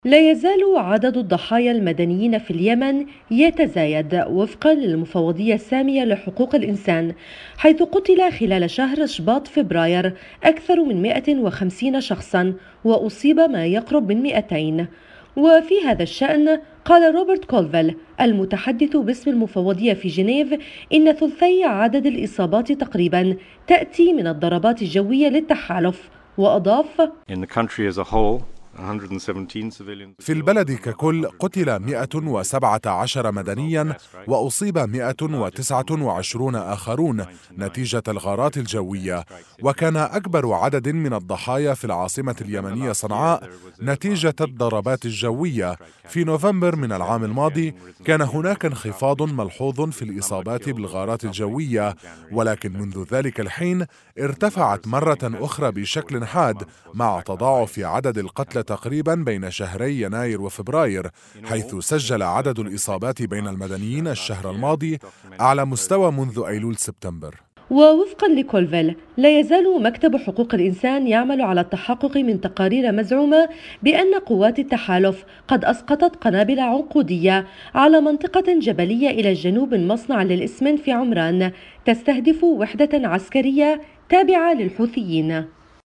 لا يزال عدد الضحايا المدنيين في اليمن يتزايد وفقا للمفوضية السامية لحقوق الإنسان، حيث قتل خلال شهر شباط فبراير أكثر من 150 شخصا وأصيب ما يقرب من 200. وفي هذا الشأن قال روبرت كولفيل المتحدث باسم المفوضية في جنيف إن ثلثي عدد الإصابات تقريبا تأتي من الضربات الجوية للتحالف، وأضاف: في البلد ككل قتل 117 مدنيا وأصيب 129 آخرون نتيجة الغارات الجوية، وكان أكبر عدد من الضحايا في العاصمة اليمنية صنعاء نتيجة الضربات الجوية. في نوفمبر من العام الماضي كان هناك انخفاض ملحوظ في الإصابات بالغارات الجوية، ولكن منذ ذلك الحين ارتفعت مرة أخرى بشكل حاد مع تضاعف عدد القتلى تقريبا بين شهري يناير وفبراير، حيث سجل عدد الإصابات بين المدنيين الشهر الماضي أعلى مستوى منذ أيلول سبتمبر. ووفقا لكولفيل لا يزال مكتب حقوق الإنسان يعمل على التحقق من تقارير مزعومة بأن قوات التحالف قد أسقطت قنابل عنقودية على منطقة جبلية إلى الجنوب من مصنع للإسمنت في عمران تستهدف وحدة عسكرية تابعة للحوثيين.